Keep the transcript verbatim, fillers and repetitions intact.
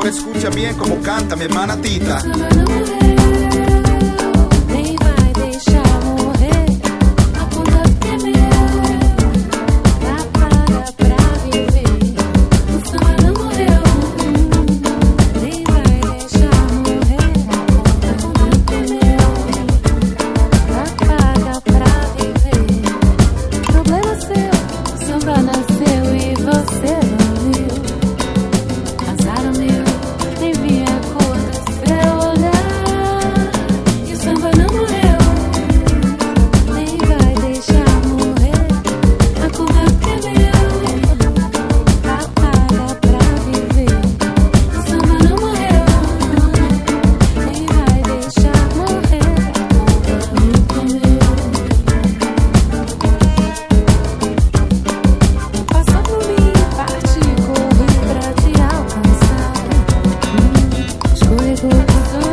Ahora escucha bien como canta mi hermana Tita. Nem vai deixar morrer. A conta é meu. Tá paga pra viver. O samba não morreu. Nem vai deixar morrer. A conta é meu. Tá paga pra viver. Problema seu. O samba nasceu e você não viu. Azar o meu. Nem vi a cor do seu olhar. E o samba não morreu. Nem vai deixar morrer. A culpa é meu. Tá paga pra viver. O samba não morreu. Nem vai deixar morrer. A culpa é meu. Passou por mim, parti, corri pra te alcançar. Escorregou, passou